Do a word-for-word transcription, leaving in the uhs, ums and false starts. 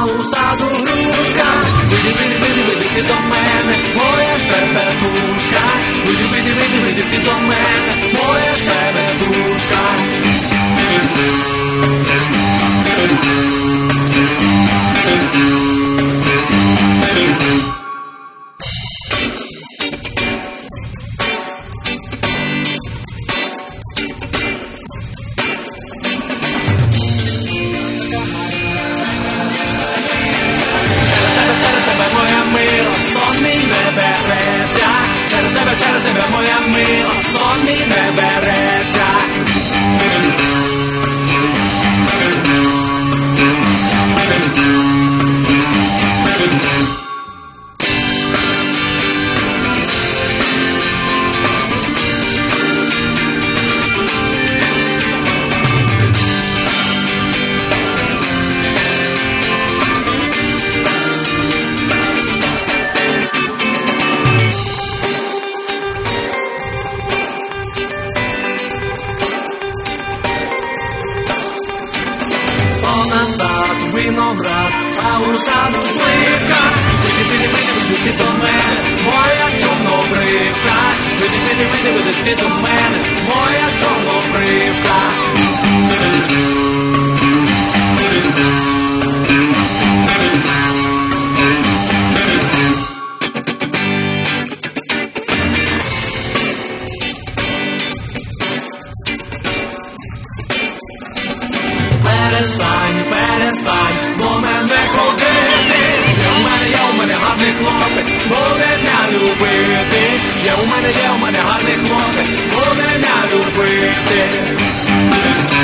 у саду грушка. Вийди, вийди, вийди, вийди ти до мене, моя щебетушка. Вийди, вийди, вийди, вийди ти до мене, моя щебетушка. Через тебе, моя мила, сон мій не береться. Назад виноград, а у саду сливка. Вийди, вийди, вийди, вийди ти до мене, моя чорнобривка. Вийди, вийди, вийди, вийди ти до мене, моя чорнобривка. Перестань, перестань, до мене ходити. Я у мене, я у мене гарний хлопець, буде мене любити. Я у мене, я у мене гарний хлопець, буде мене любити.